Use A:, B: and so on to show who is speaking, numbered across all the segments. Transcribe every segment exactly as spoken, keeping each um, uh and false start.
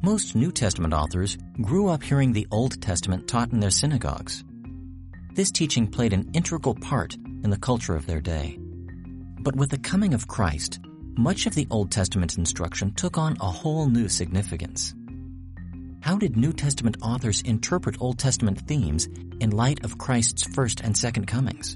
A: Most New Testament authors grew up hearing the Old Testament taught in their synagogues. This teaching played an integral part in the culture of their day. But with the coming of Christ, much of the Old Testament instruction took on a whole new significance. How did New Testament authors interpret Old Testament themes in light of Christ's first and second comings?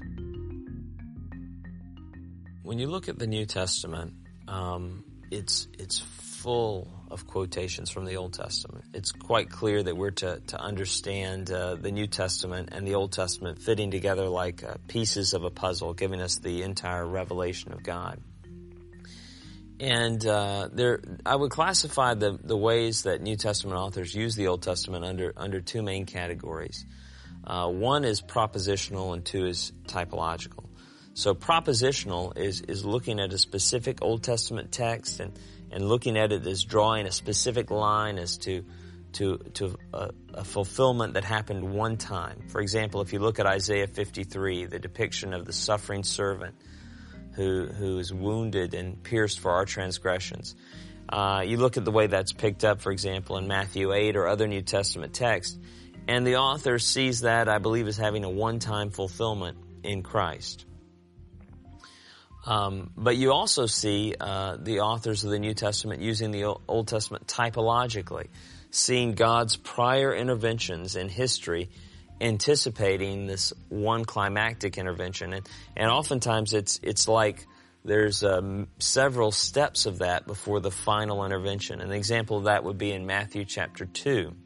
B: When you look at the New Testament, um, it's it's full of quotations from the Old Testament. It's quite clear that we're to, to understand uh, the New Testament and the Old Testament fitting together like uh, pieces of a puzzle, giving us the entire revelation of God. And uh, there, I would classify the, the ways that New Testament authors use the Old Testament under under two main categories. Uh, one is propositional and two is typological. So propositional is, is looking at a specific Old Testament text and, and looking at it as drawing a specific line as to to to a, a fulfillment that happened one time. For example, if you look at Isaiah fifty-three, the depiction of the suffering servant who who is wounded and pierced for our transgressions. Uh, you look at the way that's picked up, for example, in Matthew eight or other New Testament texts, and the author sees that, I believe, as having a one-time fulfillment in Christ. Um, but you also see uh, the authors of the New Testament using the Old Testament typologically, seeing God's prior interventions in history, anticipating this one climactic intervention. And, and oftentimes it's it's like there's um, several steps of that before the final intervention. An example of that would be in Matthew chapter two.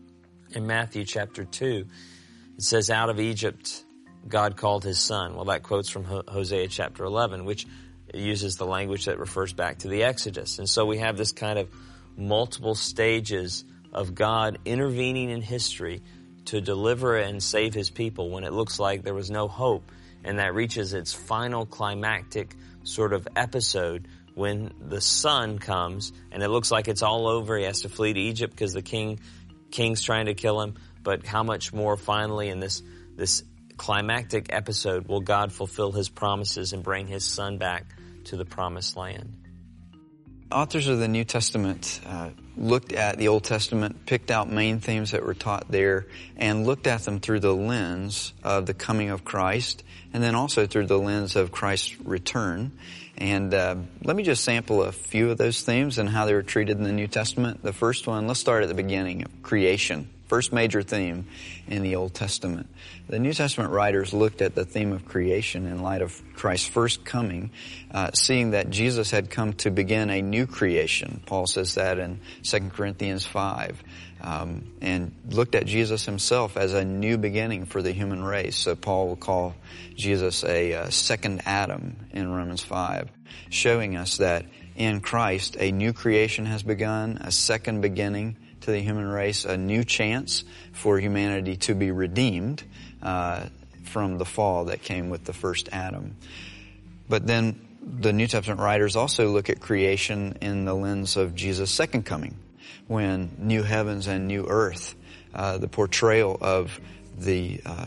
B: In Matthew chapter two, it says, "Out of Egypt God called his son." Well, that quotes from Hosea chapter eleven, which uses the language that refers back to the Exodus. And so we have this kind of multiple stages of God intervening in history to deliver and save his people when it looks like there was no hope. And that reaches its final climactic sort of episode when the son comes and it looks like it's all over. He has to flee to Egypt because the king king's trying to kill him. But how much more finally in this this climactic episode will God fulfill his promises and bring his son back to the promised land?
C: Authors of the New Testament uh, looked at the Old Testament, picked out main themes that were taught there, and looked at them through the lens of the coming of Christ, and then also through the lens of Christ's return. And uh, let me just sample a few of those themes and how they were treated in the New Testament. The first one, let's start at the beginning, of creation. First major theme in the Old Testament. The New Testament writers looked at the theme of creation in light of Christ's first coming, uh, seeing that Jesus had come to begin a new creation. Paul says that in Second Corinthians five. Um, and looked at Jesus himself as a new beginning for the human race. So Paul will call Jesus a uh, second Adam in Romans five, showing us that in Christ a new creation has begun, a second beginning to the human race, a new chance for humanity to be redeemed uh, from the fall that came with the first Adam. But then the New Testament writers also look at creation in the lens of Jesus' second coming, when new heavens and new earth, uh, the portrayal of the uh,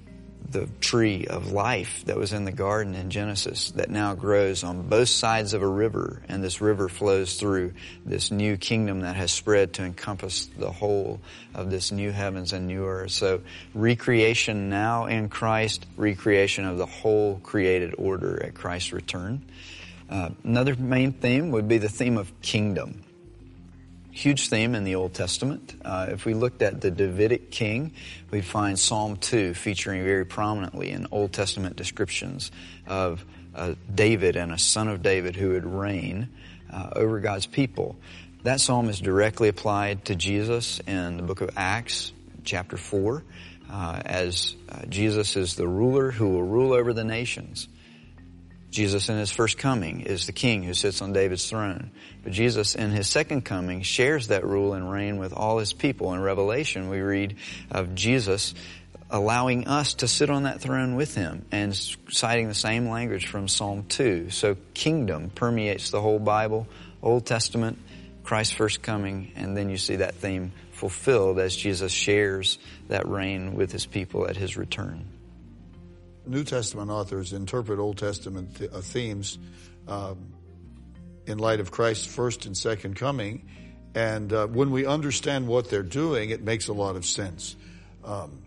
C: the tree of life that was in the garden in Genesis that now grows on both sides of a river, and this river flows through this new kingdom that has spread to encompass the whole of this new heavens and new earth. So recreation now in Christ, recreation of the whole created order at Christ's return. Uh, another main theme would be the theme of kingdom. Huge theme in the Old Testament. Uh, if we looked at the Davidic king, we'd find Psalm two featuring very prominently in Old Testament descriptions of uh, David and a son of David who would reign uh, over God's people. That psalm is directly applied to Jesus in the book of Acts, chapter four, uh, as uh, Jesus is the ruler who will rule over the nations. Jesus in his first coming is the king who sits on David's throne. But Jesus in his second coming shares that rule and reign with all his people. In Revelation, we read of Jesus allowing us to sit on that throne with him and citing the same language from Psalm two. So kingdom permeates the whole Bible, Old Testament, Christ's first coming, and then you see that theme fulfilled as Jesus shares that reign with his people at his return.
D: New Testament authors interpret Old Testament th- uh, themes um, in light of Christ's first and second coming, And uh, when we understand what they're doing, it makes a lot of sense. Um,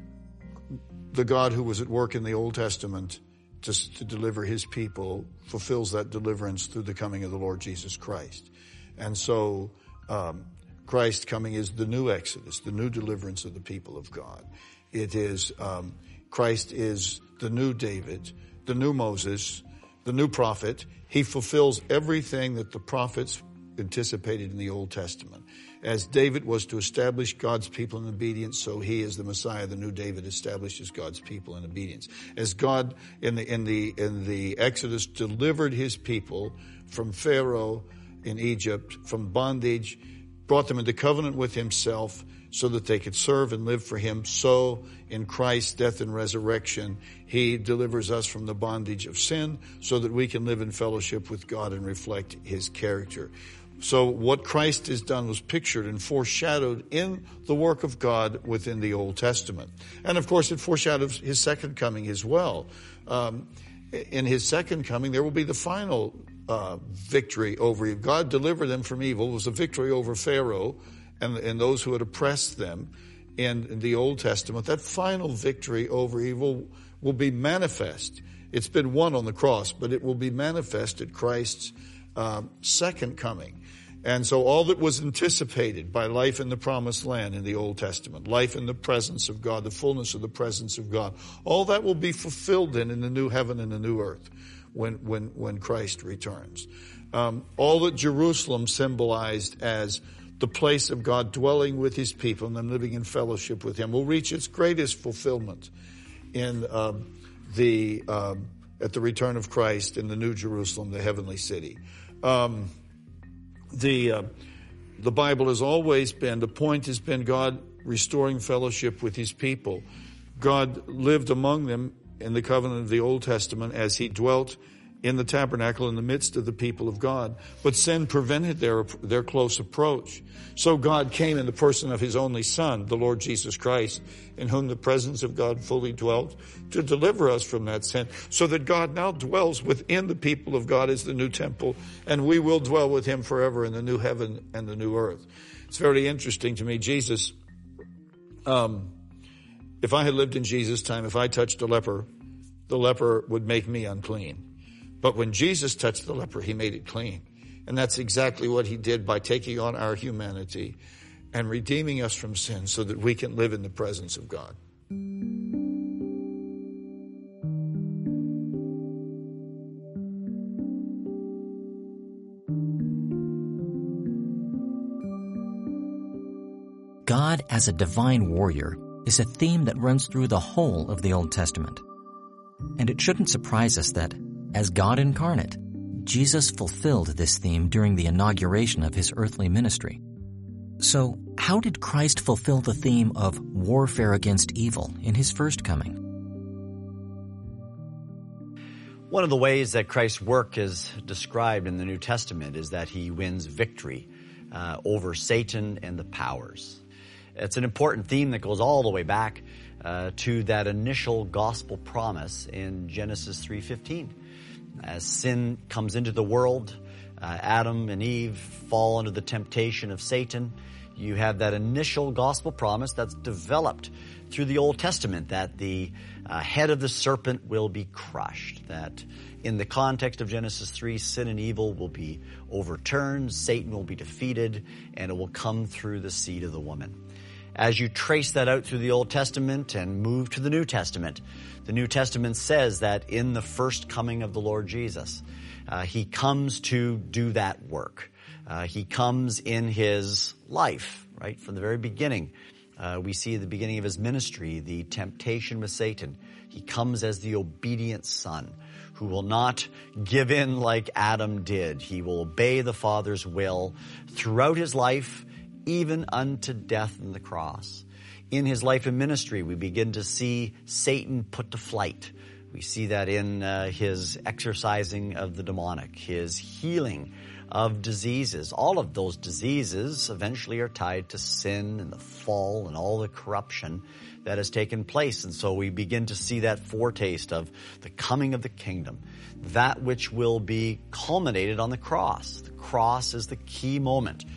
D: the God who was at work in the Old Testament just to deliver his people fulfills that deliverance through the coming of the Lord Jesus Christ. And so um, Christ coming is the new Exodus, the new deliverance of the people of God. It is, um, Christ is the new David, the new Moses, the new prophet. He fulfills everything that the prophets anticipated in the Old Testament. As David was to establish God's people in obedience, so he is the Messiah, the new David, establishes God's people in obedience. As God in the in the in the Exodus delivered his people from Pharaoh in Egypt, from bondage, brought them into covenant with himself so that they could serve and live for him, so in Christ's death and resurrection, he delivers us from the bondage of sin so that we can live in fellowship with God and reflect his character. So what Christ has done was pictured and foreshadowed in the work of God within the Old Testament. And of course, it foreshadows his second coming as well. Um, in his second coming, there will be the final uh, victory over evil. God delivered them from evil. It was a victory over Pharaoh and, and those who had oppressed them in, in the Old Testament. That final victory over evil will be manifest. It's been won on the cross, but it will be manifest at Christ's uh, second coming. And so all that was anticipated by life in the promised land in the Old Testament, life in the presence of God, the fullness of the presence of God, all that will be fulfilled in, in the new heaven and the new earth when, when, when Christ returns. Um, all that Jerusalem symbolized as the place of God dwelling with his people and them living in fellowship with him will reach its greatest fulfillment in um, the um, at the return of Christ in the New Jerusalem, the heavenly city. Um, The uh, the Bible has always been, the point has been God restoring fellowship with his people. God lived among them in the covenant of the Old Testament as he dwelt in the tabernacle in the midst of the people of God. But sin prevented their their close approach. So God came in the person of his only Son, the Lord Jesus Christ, in whom the presence of God fully dwelt, to deliver us from that sin, so that God now dwells within the people of God as the new temple, and we will dwell with him forever in the new heaven and the new earth. It's very interesting to me. Jesus, um, if I had lived in Jesus' time, if I touched a leper, the leper would make me unclean. But when Jesus touched the leper, he made it clean. And that's exactly what he did by taking on our humanity and redeeming us from sin so that we can live in the presence of God.
A: God as a divine warrior is a theme that runs through the whole of the Old Testament. And it shouldn't surprise us that, as God incarnate, Jesus fulfilled this theme during the inauguration of his earthly ministry. So, how did Christ fulfill the theme of warfare against evil in his first coming?
E: One of the ways that Christ's work is described in the New Testament is that he wins victory uh, over Satan and the powers. It's an important theme that goes all the way back uh, to that initial gospel promise in Genesis three fifteen. As sin comes into the world, uh, Adam and Eve fall under the temptation of Satan. You have that initial gospel promise that's developed through the Old Testament, that the uh, head of the serpent will be crushed, that in the context of Genesis three, sin and evil will be overturned, Satan will be defeated, and it will come through the seed of the woman. As you trace that out through the Old Testament and move to the New Testament, the New Testament says that in the first coming of the Lord Jesus, uh, he comes to do that work. Uh, he comes in his life, right, from the very beginning. Uh, we see at the beginning of his ministry the temptation with Satan. He comes as the obedient son who will not give in like Adam did. He will obey the Father's will throughout his life, even unto death on the cross. In his life and ministry, we begin to see Satan put to flight. We see that in uh, his exorcising of the demonic, his healing of diseases. All of those diseases eventually are tied to sin and the fall and all the corruption that has taken place. And so we begin to see that foretaste of the coming of the kingdom, that which will be culminated on the cross. The cross is the key moment.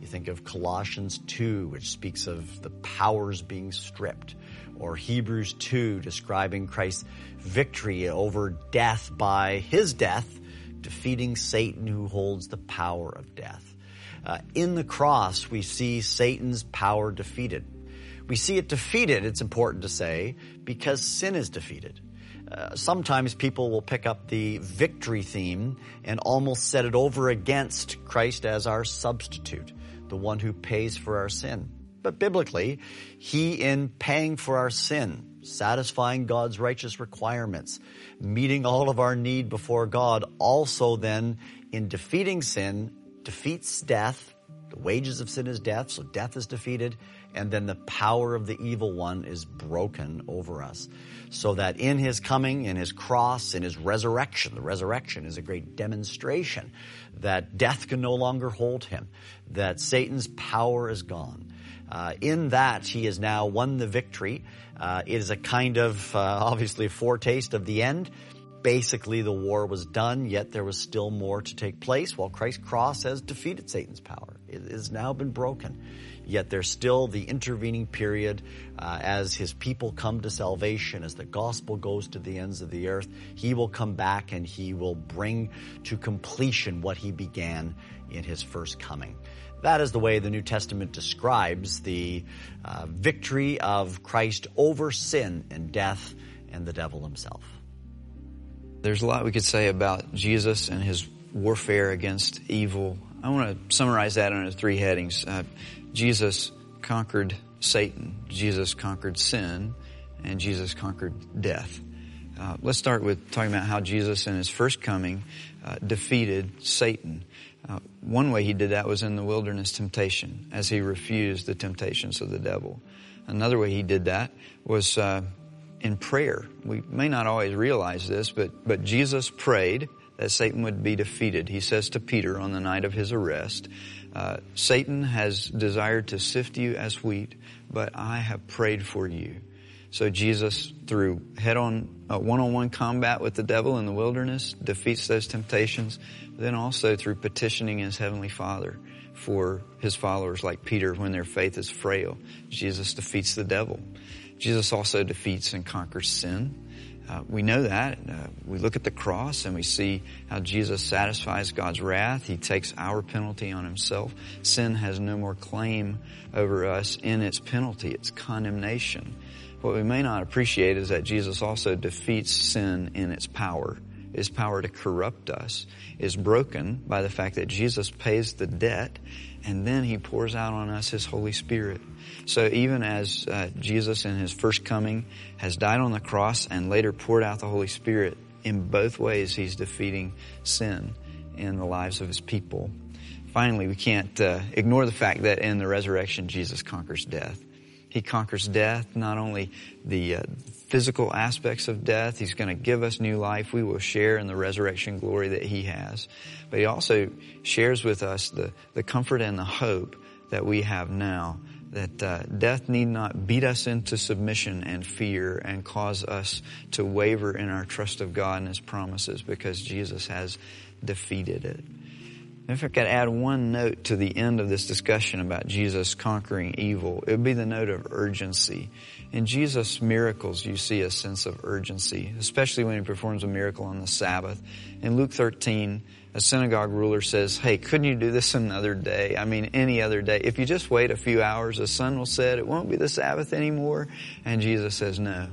E: You think of Colossians two, which speaks of the powers being stripped, or Hebrews two, describing Christ's victory over death by his death, defeating Satan who holds the power of death. Uh, in the cross, we see Satan's power defeated. We see it defeated, it's important to say, because sin is defeated. Uh, sometimes people will pick up the victory theme and almost set it over against Christ as our substitute, the one who pays for our sin. But biblically, he, in paying for our sin, satisfying God's righteous requirements, meeting all of our need before God, also then, in defeating sin, defeats death. The wages of sin is death, so death is defeated, and then the power of the evil one is broken over us. So that in his coming, in his cross, in his resurrection, the resurrection is a great demonstration that death can no longer hold him, that Satan's power is gone. Uh, in that, he has now won the victory. Uh, it is a kind of, uh, obviously, a foretaste of the end. Basically, the war was done, yet there was still more to take place, while Christ's cross has defeated Satan's power. It has now been broken. Yet there's still the intervening period uh, as his people come to salvation, as the gospel goes to the ends of the earth. He will come back and he will bring to completion what he began in his first coming. That is the way the New Testament describes the uh, victory of Christ over sin and death and the devil himself.
C: There's a lot we could say about Jesus and his warfare against evil. I want to summarize that under three headings. Uh, Jesus conquered Satan, Jesus conquered sin, and Jesus conquered death. Uh, let's start with talking about how Jesus in his first coming uh, defeated Satan. Uh, one way he did that was in the wilderness temptation, as he refused the temptations of the devil. Another way he did that was uh, in prayer. We may not always realize this, but, but Jesus prayed that Satan would be defeated. He says to Peter on the night of his arrest, uh, Satan has desired to sift you as wheat, but I have prayed for you. So Jesus, through head-on, uh, one-on-one combat with the devil in the wilderness, defeats those temptations. Then also through petitioning his heavenly Father for his followers like Peter when their faith is frail, Jesus defeats the devil. Jesus also defeats and conquers sin. Uh, we know that. Uh, we look at the cross and we see how Jesus satisfies God's wrath. He takes our penalty on himself. Sin has no more claim over us in its penalty, its condemnation. What we may not appreciate is that Jesus also defeats sin in its power. His power to corrupt us is broken by the fact that Jesus pays the debt and then he pours out on us his Holy Spirit. So even as uh, Jesus in his first coming has died on the cross and later poured out the Holy Spirit, in both ways he's defeating sin in the lives of his people. Finally, we can't uh, ignore the fact that in the resurrection Jesus conquers death. He conquers death, not only the uh, physical aspects of death. He's going to give us new life. We will share in the resurrection glory that he has. But he also shares with us the, the comfort and the hope that we have now, that uh, death need not beat us into submission and fear and cause us to waver in our trust of God and his promises, because Jesus has defeated it. If I could add one note to the end of this discussion about Jesus conquering evil, it would be the note of urgency. In Jesus' miracles, you see a sense of urgency, especially when he performs a miracle on the Sabbath. In Luke thirteen, a synagogue ruler says, hey, couldn't you do this another day? I mean, any other day. If you just wait a few hours, the sun will set. It won't be the Sabbath anymore. And Jesus says, no,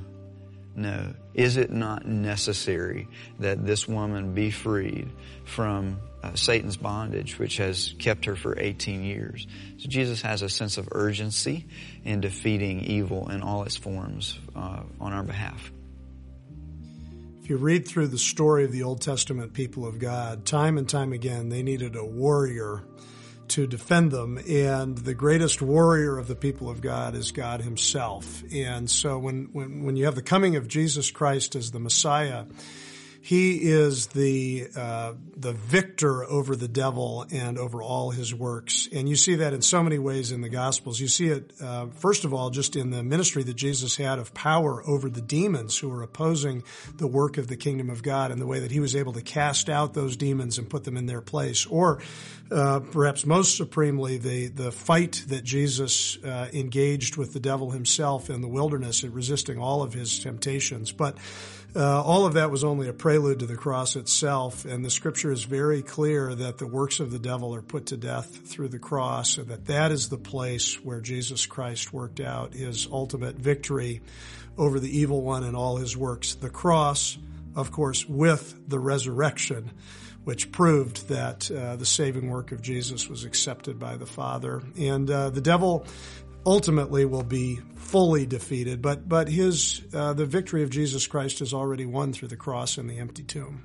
C: no. Is it not necessary that this woman be freed from Uh, Satan's bondage, which has kept her for eighteen years. So Jesus has a sense of urgency in defeating evil in all its forms uh, on our behalf.
F: If you read through the story of the Old Testament people of God, time and time again, they needed a warrior to defend them. And the greatest warrior of the people of God is God himself. And so when, when, when you have the coming of Jesus Christ as the Messiah, He is the uh, the victor over the devil and over all his works. And you see that in so many ways in the Gospels. You see it, uh, first of all, just in the ministry that Jesus had of power over the demons who were opposing the work of the kingdom of God, and the way that he was able to cast out those demons and put them in their place. Or uh, perhaps most supremely, the, the fight that Jesus uh, engaged with the devil himself in the wilderness and resisting all of his temptations. But Uh, all of that was only a prelude to the cross itself, and the scripture is very clear that the works of the devil are put to death through the cross, and that that is the place where Jesus Christ worked out his ultimate victory over the evil one and all his works. The cross, of course, with the resurrection, which proved that uh, the saving work of Jesus was accepted by the Father. And uh, the devil ultimately will be fully defeated, but but his uh, the victory of Jesus Christ is already won through the cross and the empty tomb.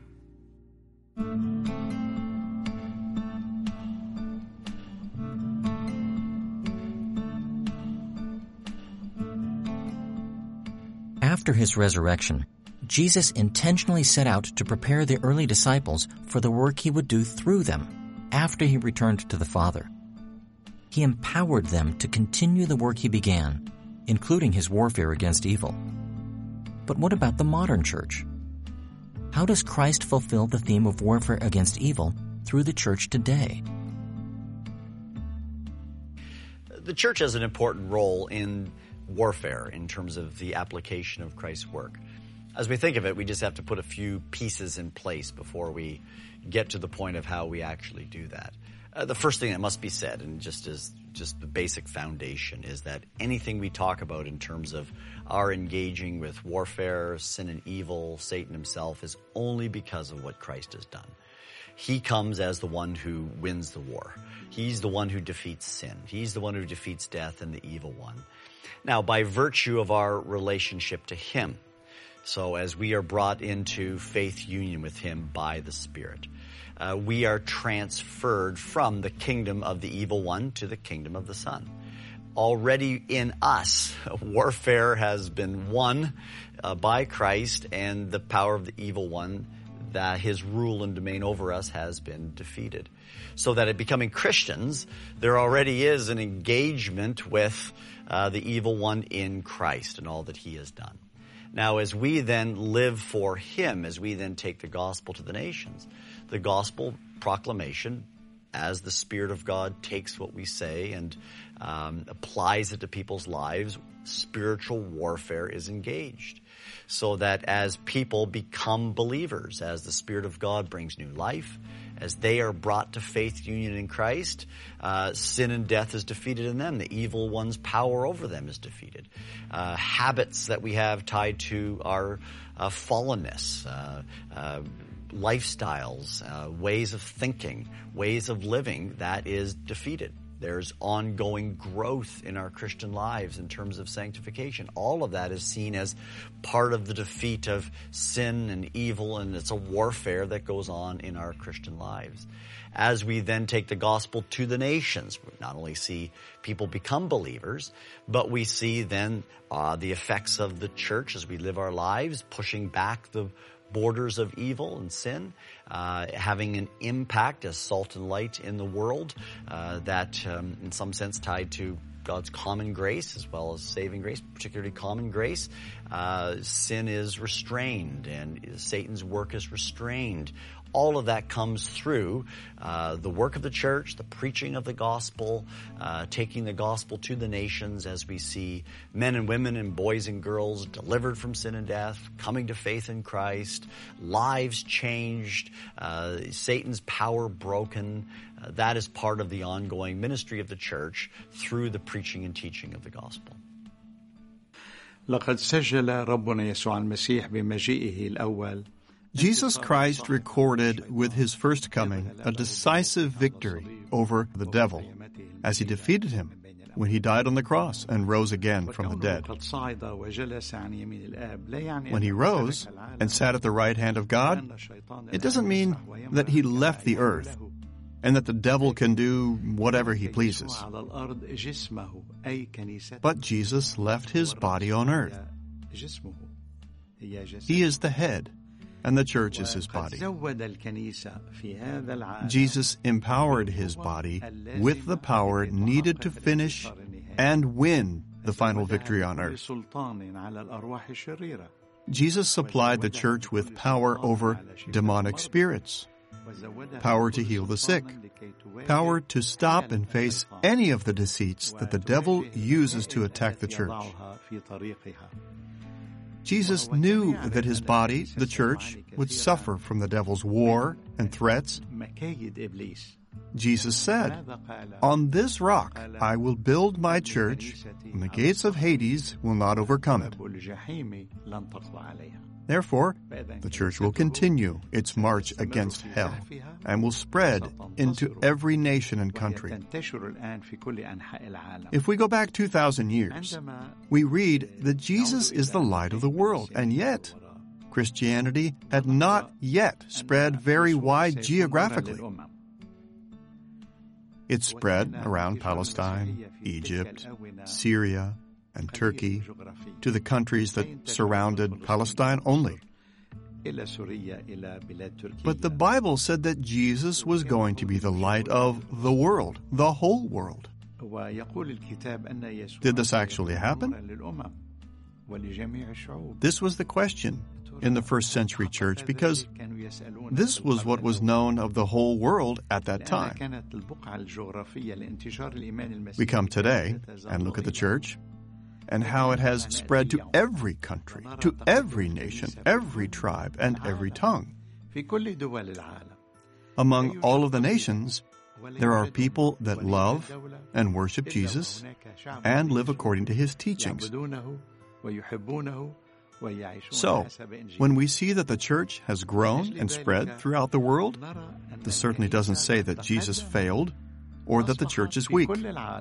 A: After his resurrection, Jesus intentionally set out to prepare the early disciples for the work he would do through them after he returned to the Father. He empowered them to continue the work he began, including his warfare against evil. But what about the modern church? How does Christ fulfill the theme of warfare against evil through the church today?
E: The church has an important role in warfare in terms of the application of Christ's work. As we think of it, we just have to put a few pieces in place before we get to the point of how we actually do that. Uh, the first thing that must be said, and just as just the basic foundation, is that anything we talk about in terms of our engaging with warfare, sin and evil, Satan himself, is only because of what Christ has done. He comes as the one who wins the war. He's the one who defeats sin. He's the one who defeats death and the evil one. Now, by virtue of our relationship to him, so as we are brought into faith union with him by the Spirit, Uh, we are transferred from the kingdom of the evil one to the kingdom of the Son. Already in us, warfare has been won uh, by Christ, and the power of the evil one, that his rule and domain over us, has been defeated. So that in becoming Christians, there already is an engagement with uh, the evil one in Christ and all that he has done. Now, as we then live for him, as we then take the gospel to the nations, the gospel proclamation, as the Spirit of God takes what we say and um, applies it to people's lives, spiritual warfare is engaged. So that as people become believers, as the Spirit of God brings new life, as they are brought to faith union in Christ, uh, sin and death is defeated in them. The evil one's power over them is defeated. Uh, habits that we have tied to our uh, fallenness, uh, uh, lifestyles, uh, ways of thinking, ways of living, that is defeated. There's ongoing growth in our Christian lives in terms of sanctification. All of that is seen as part of the defeat of sin and evil, and it's a warfare that goes on in our Christian lives. As we then take the gospel to the nations, we not only see people become believers, but we see then uh, the effects of the church as we live our lives, pushing back the borders of evil and sin, uh, having an impact as salt and light in the world, uh, that um, in some sense tied to God's common grace as well as saving grace, particularly common grace. Uh, sin is restrained and Satan's work is restrained. All of that comes through uh, the work of the church, the preaching of the gospel, uh, taking the gospel to the nations as we see men and women and boys and girls delivered from sin and death, coming to faith in Christ, lives changed, uh, Satan's power broken. Uh, that is part of the ongoing ministry of the church through the preaching and teaching of the gospel.
G: لقد سجل ربنا يسوع المسيح بمجيئه الأول.
H: Jesus Christ recorded with his first coming a decisive victory over the devil as he defeated him when he died on the cross and rose again from the dead. When he rose and sat at the right hand of God, it doesn't mean that he left the earth and that the devil can do whatever he pleases. But Jesus left his body on earth. He is the head. and the church is his body. Jesus empowered his body with the power needed to finish and win the final victory on earth. Jesus supplied the church with power over demonic spirits, power to heal the sick, power to stop and face any of the deceits that the devil uses to attack the church. Jesus knew that his body, the church, would suffer from the devil's war and threats. Jesus said, "On this rock I will build my church, and the gates of Hades will not overcome it." Therefore, the church will continue its march against hell and will spread into every nation and country. If we go back two thousand years, we read that Jesus is the light of the world, and yet Christianity had not yet spread very wide geographically. It spread around Palestine, Egypt, Syria, and Turkey, to the countries that surrounded Palestine only. But the Bible said that Jesus was going to be the light of the world, the whole world. Did this actually happen? This was the question in the first century church, because this was what was known of the whole world at that time. We come today and look at the church and how it has spread to every country, to every nation, every tribe, and every tongue. Among all of the nations, there are people that love and worship Jesus and live according to his teachings. So, when we see that the church has grown and spread throughout the world, this certainly doesn't say that Jesus failed or that the church is weak.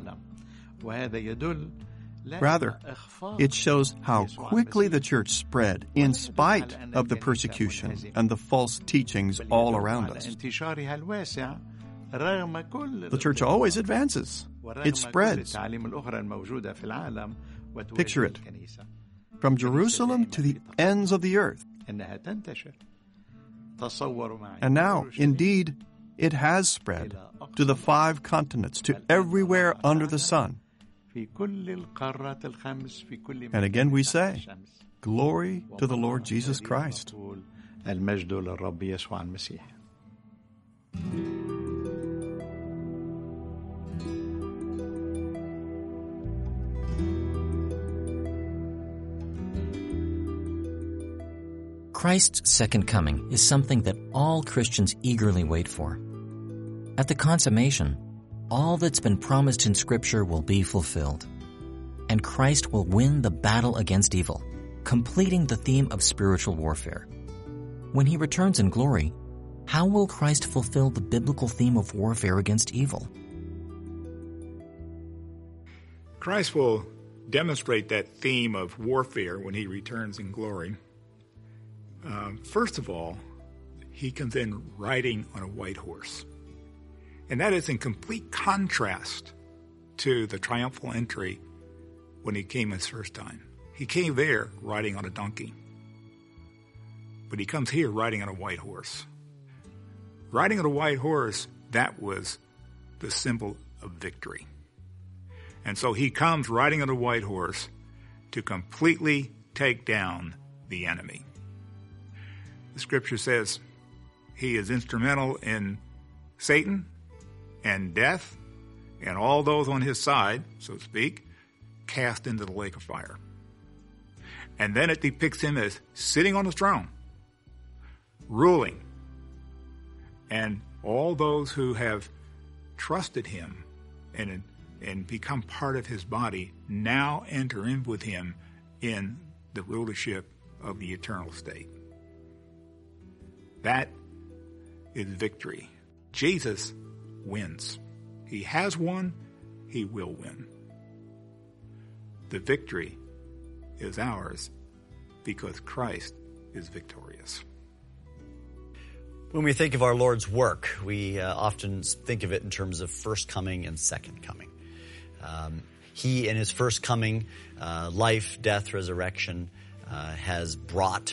H: Rather, it shows how quickly the church spread in spite of the persecution and the false teachings all around us. The church always advances. It spreads. Picture it. From Jerusalem to the ends of the earth. And now, indeed, it has spread to the five continents, to everywhere under the sun. And again we say, glory to the Lord Jesus Christ.
A: Christ's second coming is something that all Christians eagerly wait for. At the consummation, all that's been promised in Scripture will be fulfilled, and Christ will win the battle against evil, completing the theme of spiritual warfare. When he returns in glory, how will Christ fulfill the biblical theme of warfare against evil?
I: Christ will demonstrate that theme of warfare when he returns in glory. Uh, first of all, he comes in riding on a white horse. And that is in complete contrast to the triumphal entry when he came his first time. He came there riding on a donkey. But he comes here riding on a white horse. Riding on a white horse, that was the symbol of victory. And so he comes riding on a white horse to completely take down the enemy. The scripture says he is instrumental in Satan and death and all those on his side, so to speak, cast into the lake of fire. And then it depicts him as sitting on the throne, ruling. And all those who have trusted him and, and become part of his body now enter in with him in the rulership of the eternal state. That is victory. Jesus wins. He has won. He will win. The victory is ours because Christ is victorious.
E: When we think of our Lord's work, we uh, often think of it in terms of first coming and second coming. Um, he, in his first coming, uh, life, death, resurrection, uh, has brought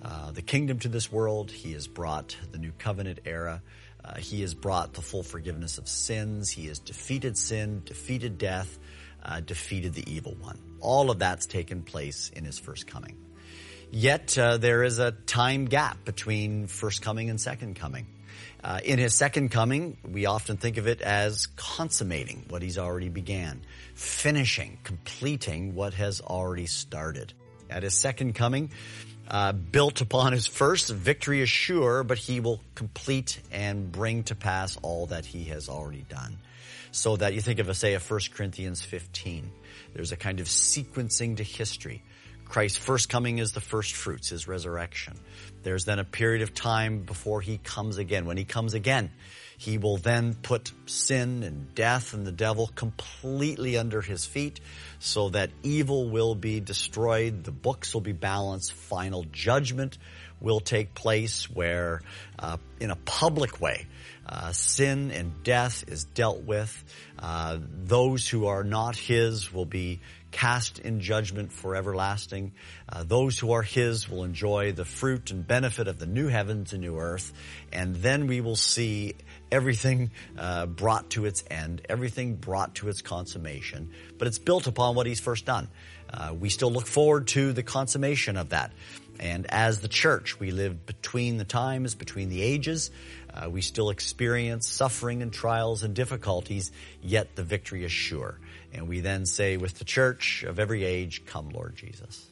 E: uh, the kingdom to this world. He has brought the new covenant era. Uh, he has brought the full forgiveness of sins. He has defeated sin, defeated death, uh, defeated the evil one. All of that's taken place in his first coming. Yet uh, there is a time gap between first coming and second coming. Uh, in his second coming, we often think of it as consummating what he's already began, finishing, completing what has already started. At his second coming, uh, built upon his first, victory is sure, but he will complete and bring to pass all that he has already done. So that you think of, say, of First Corinthians fifteen. There's a kind of sequencing to history. Christ's first coming is the first fruits, his resurrection. There's then a period of time before he comes again. When he comes again, he will then put sin and death and the devil completely under his feet so that evil will be destroyed, the books will be balanced, final judgment will take place where, uh, in a public way, uh, sin and death is dealt with. Uh, those who are not his will be cast in judgment for everlasting. Uh, those who are his will enjoy the fruit and benefit of the new heavens and new earth. And then we will see everything uh, brought to its end, everything brought to its consummation. But it's built upon what he's first done. Uh, we still look forward to the consummation of that. And as the church, we live between the times, between the ages. Uh, we still experience suffering and trials and difficulties, yet the victory is sure. And we then say with the church of every age, "Come, Lord Jesus."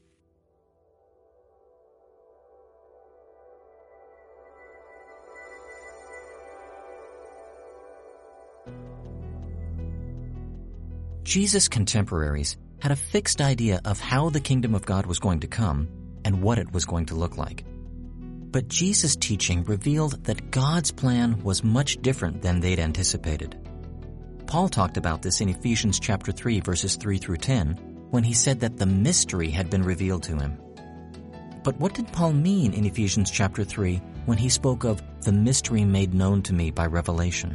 A: Jesus' contemporaries had a fixed idea of how the kingdom of God was going to come and what it was going to look like. But Jesus' teaching revealed that God's plan was much different than they'd anticipated. Paul talked about this in Ephesians chapter three, verses three through ten, when he said that the mystery had been revealed to him. But what did Paul mean in Ephesians chapter three when he spoke of the mystery made known to me by revelation?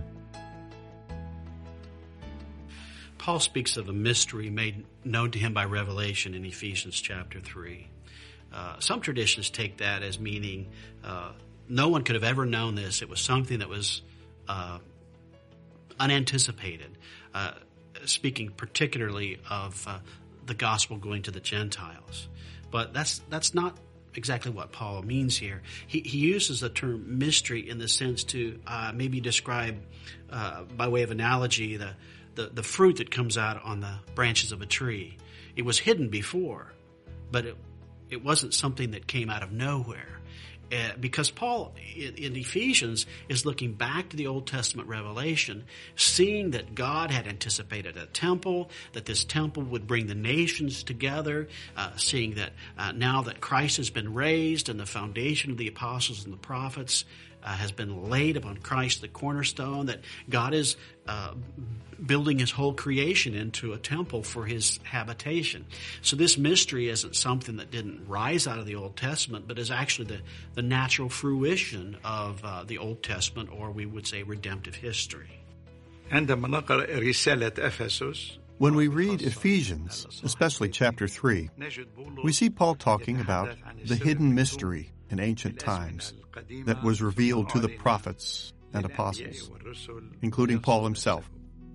J: Paul speaks of a mystery made known to him by revelation in Ephesians chapter three. Uh, some traditions take that as meaning uh, no one could have ever known this. It was something that was uh, unanticipated, uh, speaking particularly of uh, the gospel going to the Gentiles. But that's that's not exactly what Paul means here. He, he uses the term mystery in the sense to uh, maybe describe, uh, by way of analogy, the, the, the fruit that comes out on the branches of a tree. It was hidden before, but it It wasn't something that came out of nowhere. Uh, because Paul, in, in Ephesians, is looking back to the Old Testament revelation, seeing that God had anticipated a temple, that this temple would bring the nations together, uh, seeing that uh, now that Christ has been raised and the foundation of the apostles and the prophets uh, has been laid upon Christ, the cornerstone, that God is uh, building his whole creation into a temple for his habitation. So this mystery isn't something that didn't rise out of the Old Testament, but is actually the, the natural fruition of uh, the Old Testament, or we would say redemptive history.
H: When we read Ephesians, especially chapter three, we see Paul talking about the hidden mystery in ancient times that was revealed to the prophets and apostles, including Paul himself.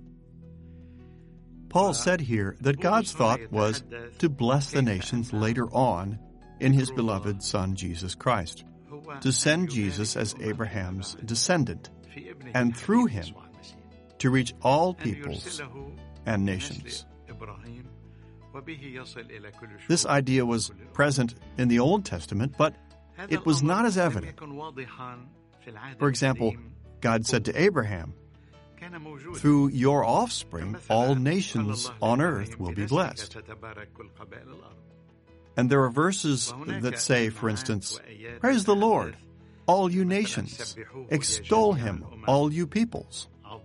H: Paul said here that God's thought was to bless the nations later on in his beloved Son, Jesus Christ, to send Jesus as Abraham's descendant, and through him to reach all peoples and nations. This idea was present in the Old Testament, but it was not as evident. For example, God said to Abraham, "Through your offspring, all nations on earth will be blessed." And there are verses that say, for instance, "Praise the Lord, all you nations. Extol him, all you peoples."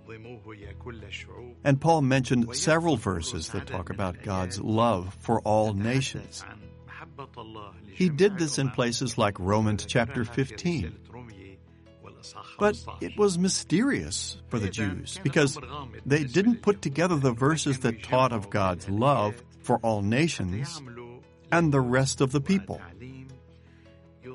H: And Paul mentioned several verses that talk about God's love for all nations. He did this in places like Romans chapter fifteen. But it was mysterious for the Jews because they didn't put together the verses that taught of God's love for all nations and the rest of the people.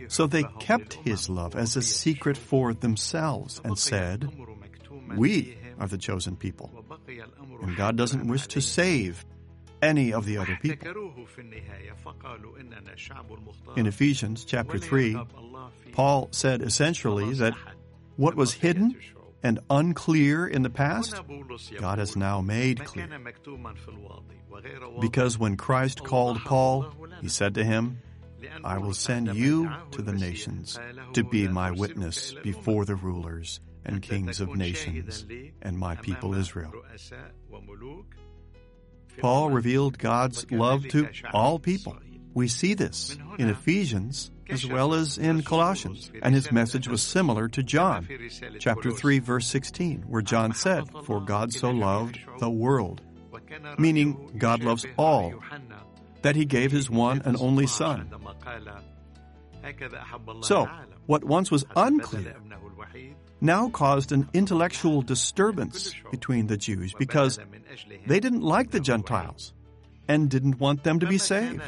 H: So they kept his love as a secret for themselves and said, "We are the chosen people, and God doesn't wish to save any of the other people." In Ephesians chapter three, Paul said essentially that what was hidden and unclear in the past, God has now made clear. Because when Christ called Paul, he said to him, "I will send you to the nations to be my witness before the rulers and kings of nations and my people Israel." Paul revealed God's love to all people. We see this in Ephesians as well as in Colossians, and his message was similar to John, chapter three, verse sixteen, where John said, "For God so loved the world," meaning God loves all, that he gave his one and only Son. So, what once was unclear now caused an intellectual disturbance between the Jews because they didn't like the Gentiles and didn't want them to be saved.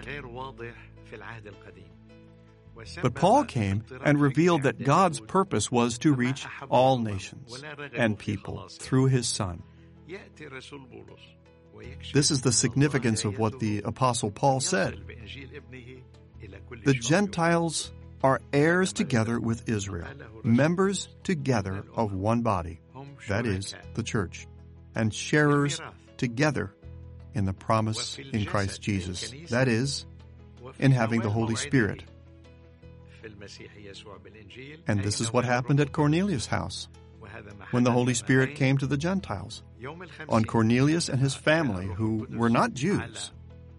H: But Paul came and revealed that God's purpose was to reach all nations and people through his Son. This is the significance of what the Apostle Paul said. The Gentiles are heirs together with Israel, members together of one body, that is, the church, and sharers together in the promise in Christ Jesus, that is, in having the Holy Spirit. And this is what happened at Cornelius' house when the Holy Spirit came to the Gentiles, on Cornelius and his family, who were not Jews.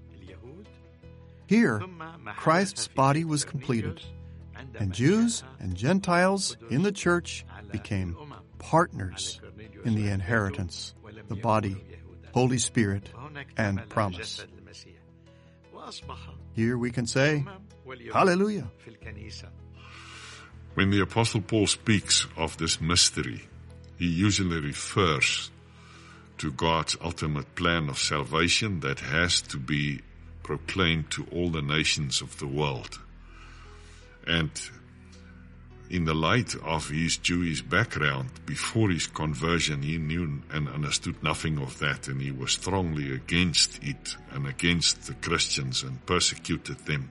H: Here, Christ's body was completed, and Jews and Gentiles in the church became partners in the inheritance, the body, Holy Spirit, and promise. Here we can say, Hallelujah.
K: When the Apostle Paul speaks of this mystery, he usually refers to God's ultimate plan of salvation that has to be proclaimed to all the nations of the world. And in the light of his Jewish background, before his conversion, he knew and understood nothing of that, and he was strongly against it and against the Christians and persecuted them.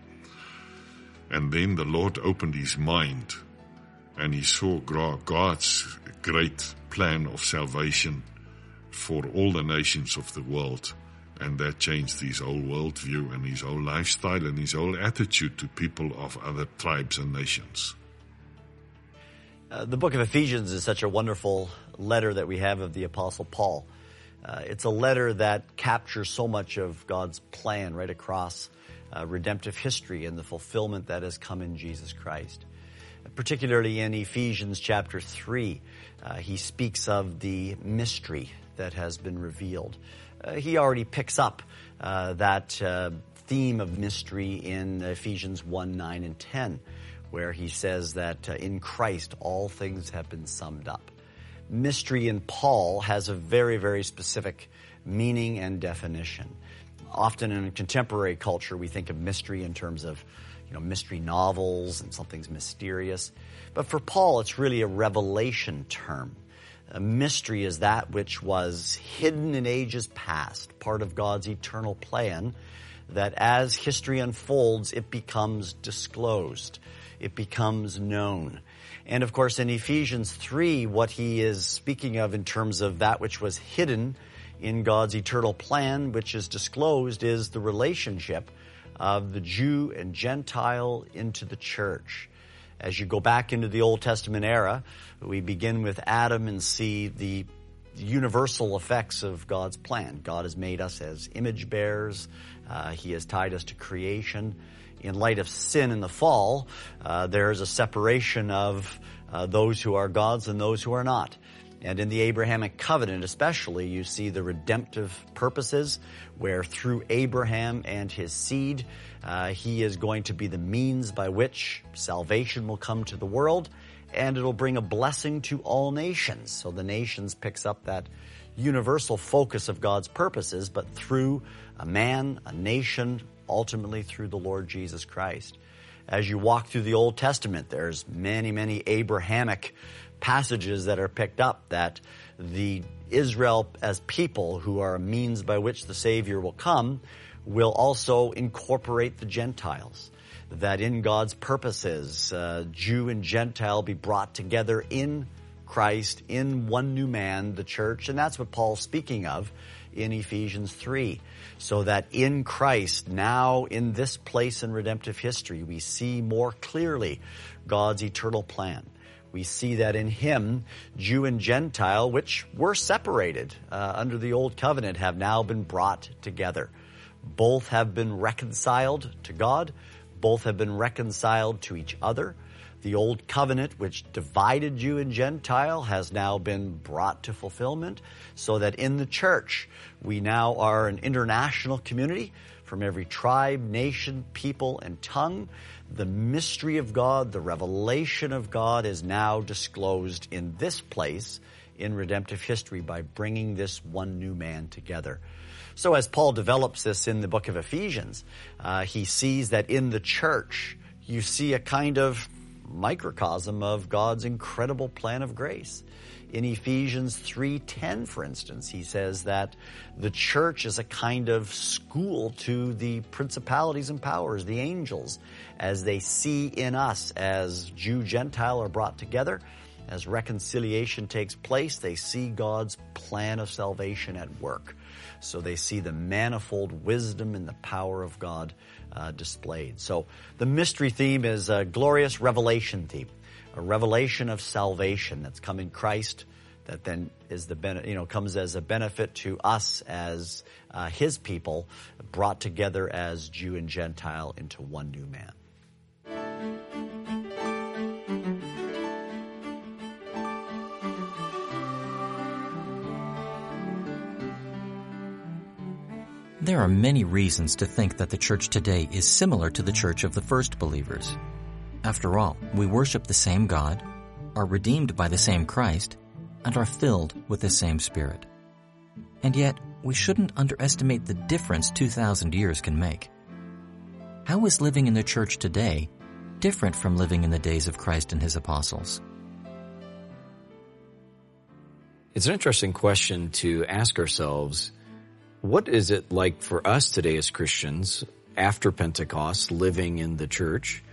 K: And then the Lord opened his mind, and he saw God's great plan of salvation for all the nations of the world. And that changed his whole worldview and his whole lifestyle and his whole attitude to people of other tribes and nations.
E: Uh, the book of Ephesians is such a wonderful letter that we have of the Apostle Paul. Uh, it's a letter that captures so much of God's plan right across uh, redemptive history and the fulfillment that has come in Jesus Christ. Uh, particularly in Ephesians chapter three, uh, he speaks of the mystery that has been revealed. Uh, he already picks up uh, that uh, theme of mystery in Ephesians one, nine, and ten, where he says that uh, in Christ all things have been summed up. Mystery in Paul has a very, very specific meaning and definition. Often in contemporary culture, we think of mystery in terms of, you know, mystery novels and something's mysterious. But for Paul, it's really a revelation term. A mystery is that which was hidden in ages past, part of God's eternal plan, that as history unfolds, it becomes disclosed. It becomes known. And of course, in Ephesians three, what he is speaking of in terms of that which was hidden in God's eternal plan, which is disclosed, is the relationship of the Jew and Gentile into the church. As you go back into the Old Testament era, we begin with Adam and see the universal effects of God's plan. God has made us as image bearers. Uh, he has tied us to creation. In light of sin and the fall, uh, there is a separation of uh, those who are God's and those who are not. And in the Abrahamic covenant especially, you see the redemptive purposes where through Abraham and his seed, uh, he is going to be the means by which salvation will come to the world, and it'll bring a blessing to all nations. So the nations picks up that universal focus of God's purposes, but through a man, a nation, ultimately through the Lord Jesus Christ. As you walk through the Old Testament, there's many, many Abrahamic passages that are picked up that the Israel as people, who are a means by which the Savior will come, will also incorporate the Gentiles. That in God's purposes, uh, Jew and Gentile be brought together in Christ, in one new man, the church. And that's what Paul's speaking of in Ephesians three. So that in Christ, now in this place in redemptive history, we see more clearly God's eternal plan. We see that in Him, Jew and Gentile, which were separated uh, under the Old Covenant, have now been brought together. Both have been reconciled to God. Both have been reconciled to each other. The Old Covenant, which divided Jew and Gentile, has now been brought to fulfillment, so that in the church, we now are an international community from every tribe, nation, people, and tongue. The mystery of God, the revelation of God, is now disclosed in this place in redemptive history by bringing this one new man together. So as Paul develops this in the book of Ephesians, uh, he sees that in the church, you see a kind of microcosm of God's incredible plan of grace. In Ephesians three ten, for instance, he says that the church is a kind of school to the principalities and powers, the angels, as they see in us as Jew, Gentile are brought together. As reconciliation takes place, they see God's plan of salvation at work. So they see the manifold wisdom and the power of God uh, displayed. So the mystery theme is a glorious revelation theme, a revelation of salvation that's come in Christ, that then is the ben- you know comes as a benefit to us as uh, His people, brought together as Jew and Gentile into one new man.
A: There are many reasons to think that the church today is similar to the church of the first believers. After all, we worship the same God, are redeemed by the same Christ, and are filled with the same Spirit. And yet, we shouldn't underestimate the difference two thousand years can make. How is living in the church today different from living in the days of Christ and His apostles?
B: It's an interesting question to ask ourselves. What is it like for us today as Christians after Pentecost, living in the church?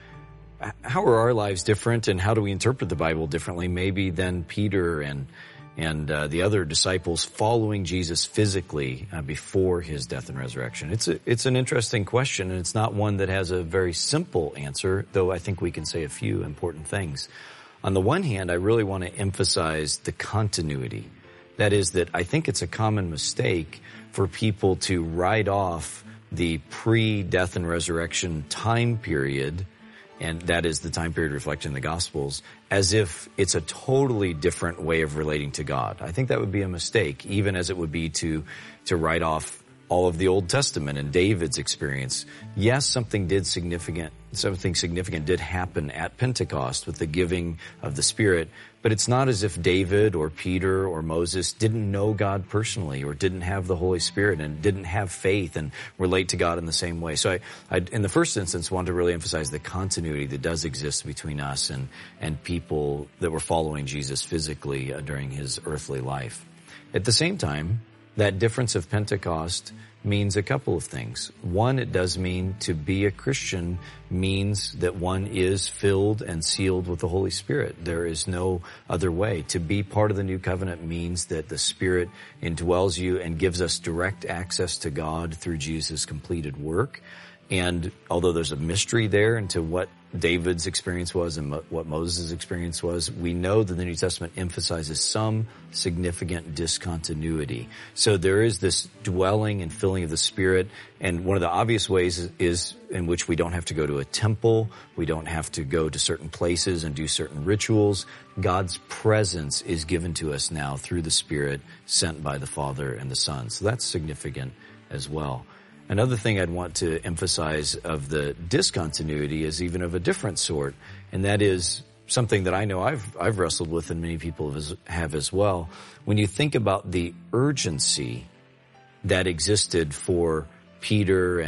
B: How are our lives different, and how do we interpret the Bible differently maybe than Peter and and uh, the other disciples following Jesus physically uh, before His death and resurrection? It's a, it's an interesting question, and it's not one that has a very simple answer, though I think we can say a few important things. On the one hand, I really want to emphasize the continuity. That is that I think it's a common mistake for people to write off the pre-death and resurrection time period, and that is the time period reflected in the Gospels, as if it's a totally different way of relating to God. I think that would be a mistake, even as it would be to to write off all of the Old Testament and David's experience. Yes, something did significant, something significant did happen at Pentecost with the giving of the Spirit, but it's not as if David or Peter or Moses didn't know God personally or didn't have the Holy Spirit and didn't have faith and relate to God in the same way. So I, I in the first instance, want to really emphasize the continuity that does exist between us and, and people that were following Jesus physically uh, during His earthly life. At the same time, that difference of Pentecost means a couple of things. One, it does mean to be a Christian means that one is filled and sealed with the Holy Spirit. There is no other way. To be part of the new covenant means that the Spirit indwells you and gives us direct access to God through Jesus' completed work. And although there's a mystery there into what David's experience was and mo- what Moses' experience was, we know that the New Testament emphasizes some significant discontinuity. So there is this dwelling and filling of the Spirit, and one of the obvious ways is, is in which we don't have to go to a temple, we don't have to go to certain places and do certain rituals. God's presence is given to us now through the Spirit sent by the Father and the Son. So that's significant as well. Another thing I'd want to emphasize of the discontinuity is even of a different sort, and that is something that I know I've I've wrestled with and many people have as well. When you think about the urgency that existed for Peter and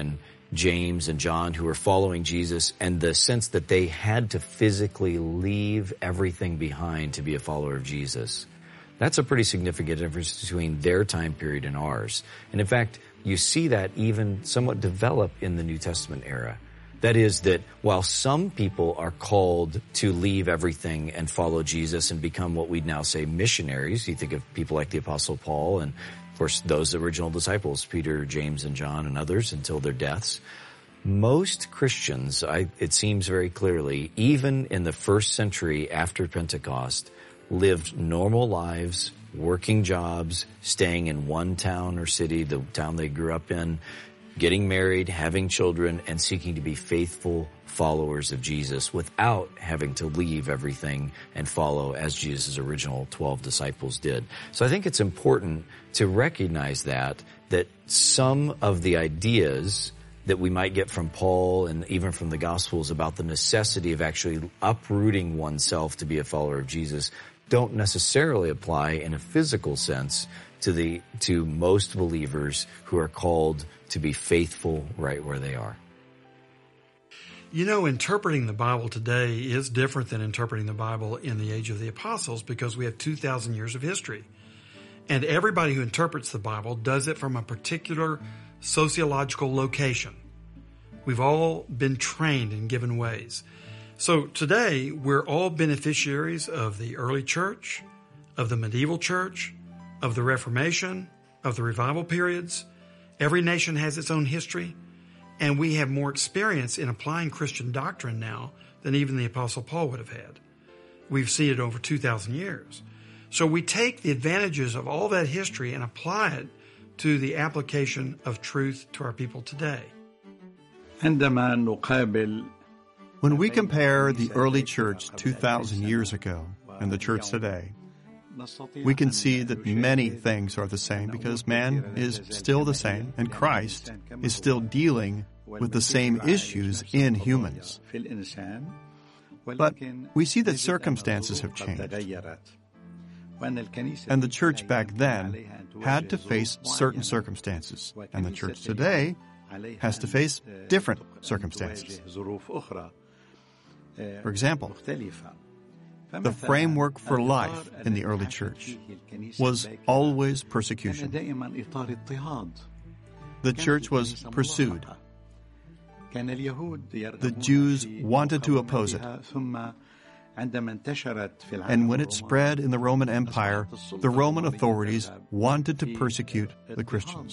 B: James and John, who were following Jesus, and the sense that they had to physically leave everything behind to be a follower of Jesus. That's a pretty significant difference between their time period and ours. And in fact, you see that even somewhat develop in the New Testament era. That is that while some people are called to leave everything and follow Jesus and become what we'd now say missionaries, you think of people like the Apostle Paul and, of course, those original disciples, Peter, James, and John, and others until their deaths. Most Christians, I, it seems very clearly, even in the first century after Pentecost, lived normal lives, working jobs, staying in one town or city, the town they grew up in, getting married, having children, and seeking to be faithful followers of Jesus without having to leave everything and follow as Jesus' original twelve disciples did. So I think it's important to recognize that, that some of the ideas that we might get from Paul and even from the Gospels about the necessity of actually uprooting oneself to be a follower of Jesus don't necessarily apply in a physical sense to the to most believers who are called to be faithful right where they are.
F: You know, interpreting the Bible today is different than interpreting the Bible in the age of the apostles because we have two thousand years of history. And everybody who interprets the Bible does it from a particular sociological location. We've all been trained in given ways. So today, we're all beneficiaries of the early church, of the medieval church, of the Reformation, of the revival periods. Every nation has its own history, and we have more experience in applying Christian doctrine now than even the Apostle Paul would have had. We've seen it over two thousand years. So we take the advantages of all that history and apply it to the application of truth to our people today.
H: When we compare the early church two thousand years ago and the church today, we can see that many things are the same because man is still the same and Christ is still dealing with the same issues in humans. But we see that circumstances have changed. And the church back then had to face certain circumstances, and the church today has to face different circumstances. For example, the framework for life in the early church was always persecution. The church was pursued. The Jews wanted to oppose it. And when it spread in the Roman Empire, the Roman authorities wanted to persecute the Christians.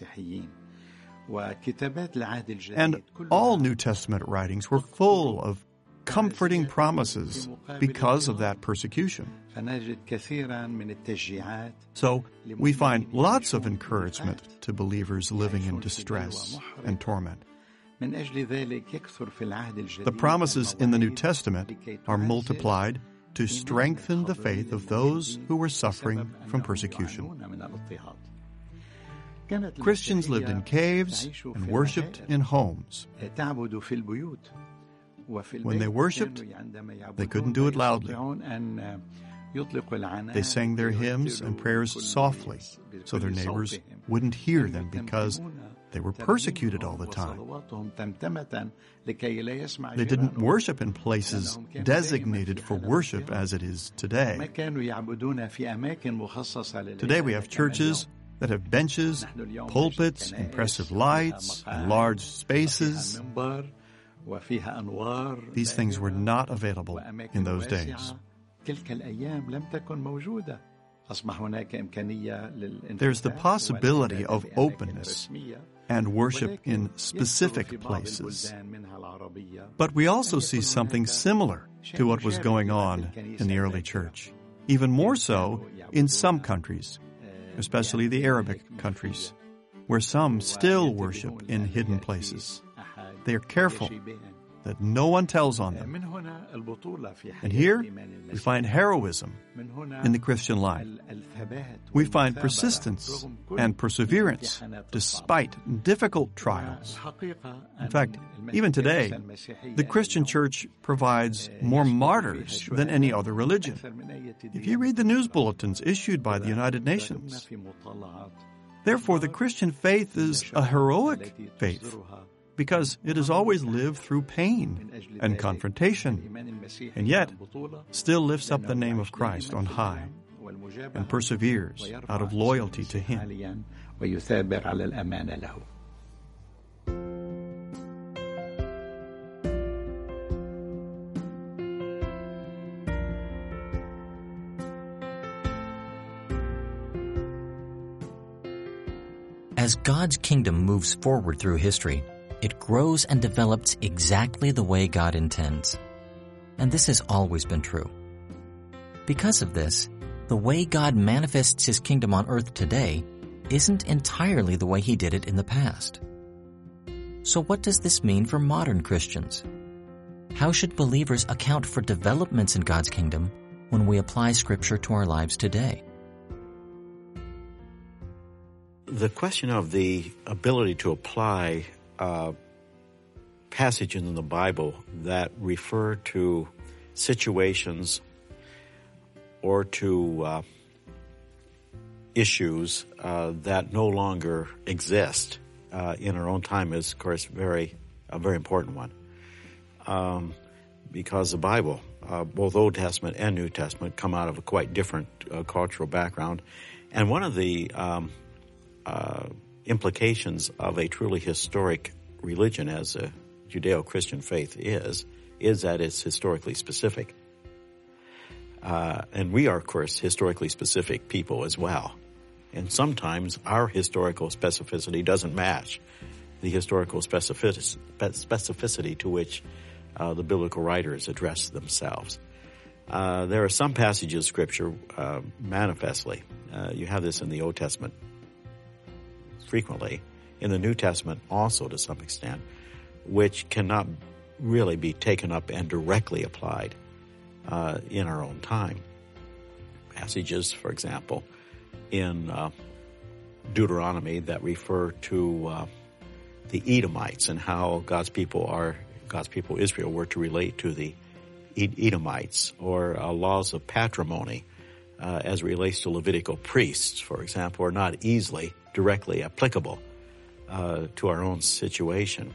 H: And all New Testament writings were full of comforting promises because of that persecution. So we find lots of encouragement to believers living in distress and torment. The promises in the New Testament are multiplied to strengthen the faith of those who were suffering from persecution. Christians lived in caves and worshipped in homes. When they worshipped, they couldn't do it loudly. They sang their hymns and prayers softly so their neighbors wouldn't hear them because they were persecuted all the time. They didn't worship in places designated for worship as it is today. Today we have churches that have benches, pulpits, impressive lights, and large spaces. These things were not available in those days. There's the possibility of openness and worship in specific places. But we also see something similar to what was going on in the early church, even more so in some countries, especially the Arabic countries, where some still worship in hidden places. They are careful that no one tells on them. And here, we find heroism in the Christian life. We find persistence and perseverance despite difficult trials. In fact, even today, the Christian church provides more martyrs than any other religion. If you read the news bulletins issued by the United Nations, therefore the Christian faith is a heroic faith. because it has always lived through pain and confrontation, and yet still lifts up the name of Christ on high and perseveres out of loyalty to Him.
A: As God's kingdom moves forward through history, it grows and develops exactly the way God intends. And this has always been true. Because of this, the way God manifests His kingdom on earth today isn't entirely the way He did it in the past. So what does this mean for modern Christians? How should believers account for developments in God's kingdom when we apply Scripture to our lives today?
E: The question of the ability to apply uh, passages in the Bible that refer to situations or to uh, issues uh, that no longer exist uh, in our own time is, of course, very a very important one. Um, because the Bible, uh, both Old Testament and New Testament, come out of a quite different uh, cultural background. And one of the um, uh, implications of a truly historic religion, as a Judeo-Christian faith is, is that it's historically specific. Uh, and we are, of course, historically specific people as well. And sometimes our historical specificity doesn't match the historical specific- specificity to which uh, the biblical writers address themselves. Uh, there are some passages of Scripture, uh, manifestly. Uh, you have this in the Old Testament frequently, in the New Testament also to some extent, which cannot really be taken up and directly applied uh, in our own time. Passages, for example, in uh, Deuteronomy that refer to uh, the Edomites and how God's people are, God's people Israel were to relate to the Edomites, or uh, laws of patrimony uh, as it relates to Levitical priests, for example, are not easily directly applicable uh, to our own situation.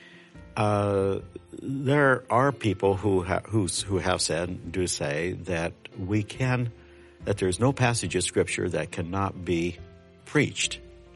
E: Uh, there are people who, ha- who who have said, and do say, that we can, that there's no passage of Scripture that cannot be preached.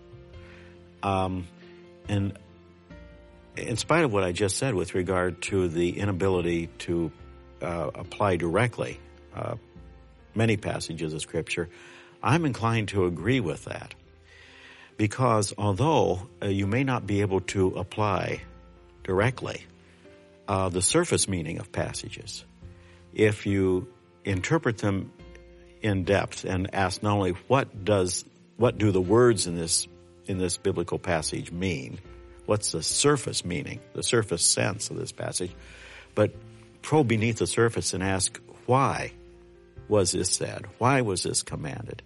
E: Um, and in spite of what I just said with regard to the inability to uh, apply directly uh, many passages of Scripture, I'm inclined to agree with that. Because although uh, you may not be able to apply directly uh, the surface meaning of passages, if you interpret them in depth and ask not only what does what do the words in this in this biblical passage mean, what's the surface meaning, the surface sense of this passage, but probe beneath the surface and ask, why was this said? Why was this commanded?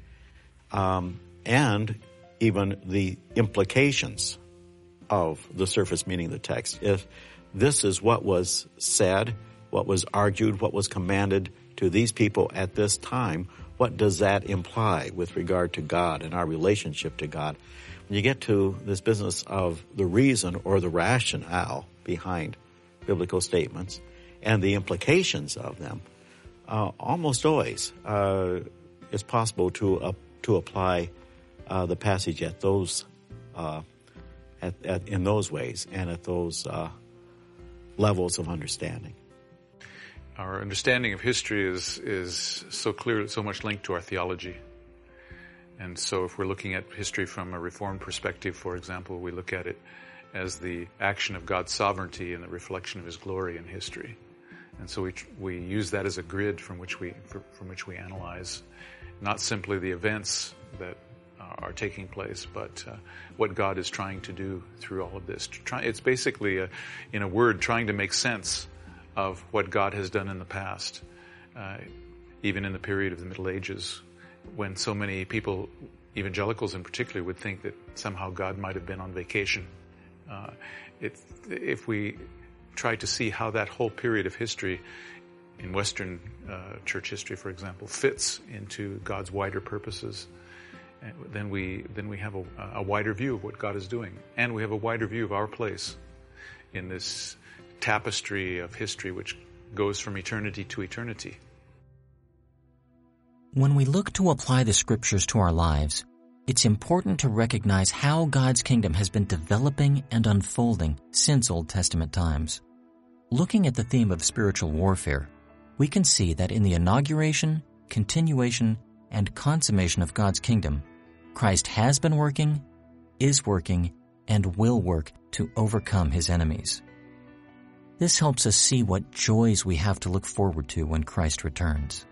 E: Um, and even the implications of the surface meaning of the text. If this is what was said, what was argued, what was commanded to these people at this time, what does that imply with regard to God and our relationship to God? When you get to this business of the reason or the rationale behind biblical statements and the implications of them, uh, almost always uh, it's possible to uh, to apply uh, the passage at those uh, at, at in those ways and at those uh, levels of understanding.
L: Our understanding of history is is so clear, so much linked to our theology. And so if we're looking at history from a Reformed perspective, for example, we look at it as the action of God's sovereignty and the reflection of His glory in history. And so we we use that as a grid from which we from which we analyze not simply the events that are taking place, but uh, what God is trying to do through all of this. Try, it's basically, a, in a word, trying to make sense of what God has done in the past, uh, even in the period of the Middle Ages, when so many people, evangelicals in particular, would think that somehow God might have been on vacation. Uh, it, if we try to see how that whole period of history in Western uh, church history, for example, fits into God's wider purposes, then we then we have a, a wider view of what God is doing, and we have a wider view of our place in this tapestry of history which goes from eternity to eternity.
A: When we look to apply the Scriptures to our lives, it's important to recognize how God's kingdom has been developing and unfolding since Old Testament times. Looking at the theme of spiritual warfare, we can see that in the inauguration, continuation, and consummation of God's kingdom, Christ has been working, is working, and will work to overcome his enemies. This helps us see what joys we have to look forward to when Christ returns.